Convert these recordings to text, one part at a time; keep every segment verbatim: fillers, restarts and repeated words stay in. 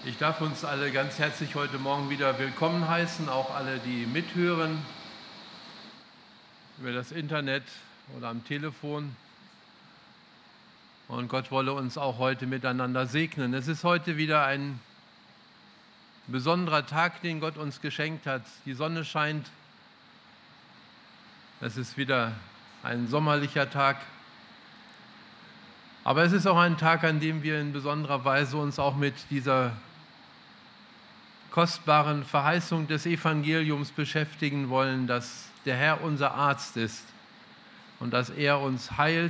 Ich darf uns alle ganz herzlich heute Morgen wieder willkommen heißen, auch alle, die mithören über das Internet oder am Telefon. Und Gott wolle uns auch heute miteinander segnen. Es ist heute wieder ein besonderer Tag, den Gott uns geschenkt hat. Die Sonne scheint. Es ist wieder ein sommerlicher Tag. Aber es ist auch ein Tag, an dem wir in besonderer Weise uns auch mit dieser kostbaren Verheißung des Evangeliums beschäftigen wollen, dass der Herr unser Arzt ist und dass er uns heilt.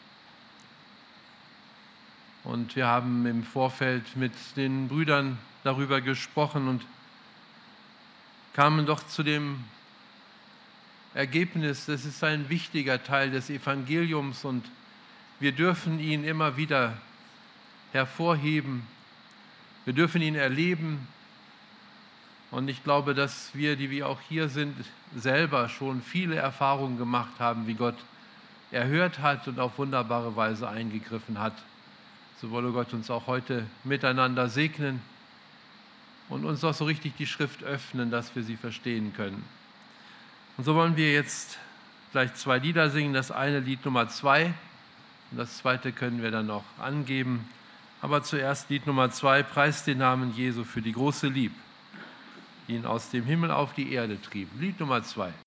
Und wir haben im Vorfeld mit den Brüdern darüber gesprochen und kamen doch zu dem Ergebnis, das ist ein wichtiger Teil des Evangeliums und wir dürfen ihn immer wieder hervorheben. Wir dürfen ihn erleben. Und ich glaube, dass wir, die wir auch hier sind, selber schon viele Erfahrungen gemacht haben, wie Gott erhört hat und auf wunderbare Weise eingegriffen hat. So wolle Gott uns auch heute miteinander segnen und uns auch so richtig die Schrift öffnen, dass wir sie verstehen können. Und so wollen wir jetzt gleich zwei Lieder singen. Das eine Lied Nummer zwei und das zweite können wir dann noch angeben. Aber zuerst Lied Nummer zwei, Preist den Namen Jesu für die große Liebe, die ihn aus dem Himmel auf die Erde trieb. Lied Nummer zwei.